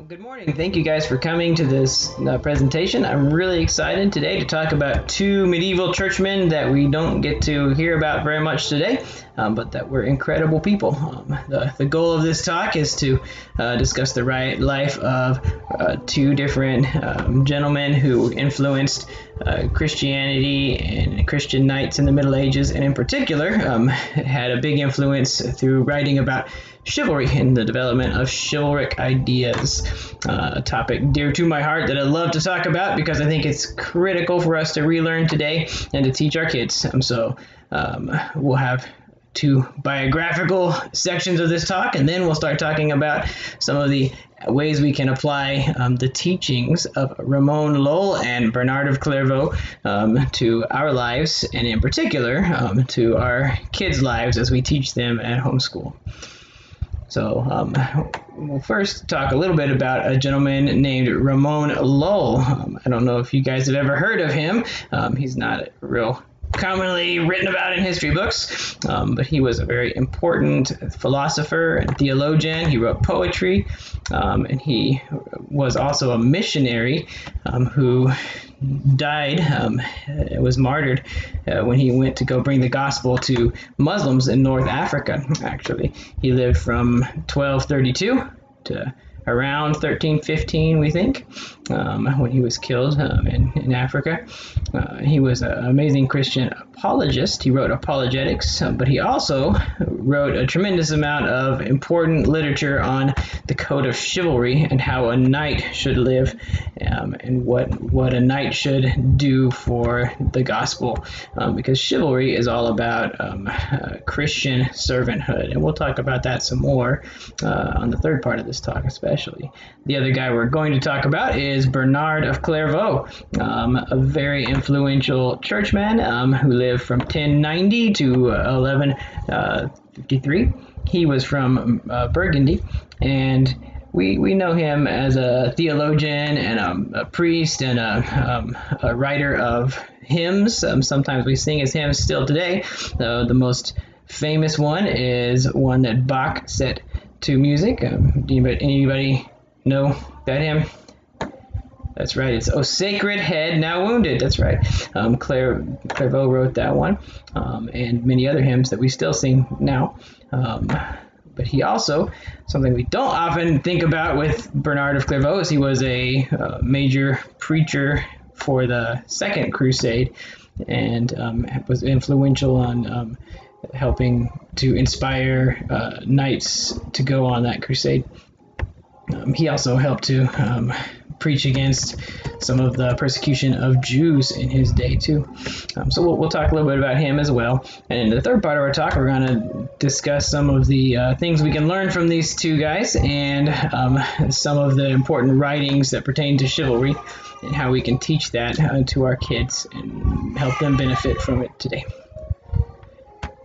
Good morning. Thank you guys for coming to this presentation. I'm really excited today to talk about two medieval churchmen that we don't get to hear about very much today, but that were incredible people. The goal of this talk is to discuss the life of two different gentlemen who influenced Christianity and Christian knights in the Middle Ages, and in particular had a big influence through writing about chivalry and the development of chivalric ideas, a topic dear to my heart that I love to talk about because I think it's critical for us to relearn today and to teach our kids. We'll have two biographical sections of this talk, and then we'll start talking about some of the ways we can apply the teachings of Ramon Lull and Bernard of Clairvaux to our lives, and in particular to our kids' lives as we teach them at homeschool. So we'll first talk a little bit about a gentleman named Ramon Lull. I don't know if you guys have ever heard of him. He's not real commonly written about in history books, but he was a very important philosopher and theologian. He wrote poetry, and he was also a missionary who died, was martyred when he went to go bring the gospel to Muslims in North Africa, actually. He lived from 1232 to around 1315, we think, when he was killed in Africa. He was an amazing Christian apologist. He wrote apologetics, but he also wrote a tremendous amount of important literature on the code of chivalry and how a knight should live, and what a knight should do for the gospel, because chivalry is all about Christian servanthood, and we'll talk about that some more on the third part of this talk especially. The other guy we're going to talk about is Bernard of Clairvaux, a very influential churchman who lived from 1090 to 1153. He was from Burgundy, and we know him as a theologian and a priest and a writer of hymns. Sometimes we sing his hymns still today. The most famous one is one that Bach set to music. Anybody know that hymn? That's right. It's "O Sacred Head Now Wounded." That's right. Clairvaux wrote that one, and many other hymns that we still sing now. But he also, something we don't often think about with Bernard of Clairvaux, is he was a major preacher for the Second Crusade, and was influential on helping to inspire knights to go on that crusade. He also helped to preach against some of the persecution of Jews in his day too. So we'll talk a little bit about him as well. And in the third part of our talk, we're going to discuss some of the things we can learn from these two guys, and some of the important writings that pertain to chivalry and how we can teach that to our kids and help them benefit from it today.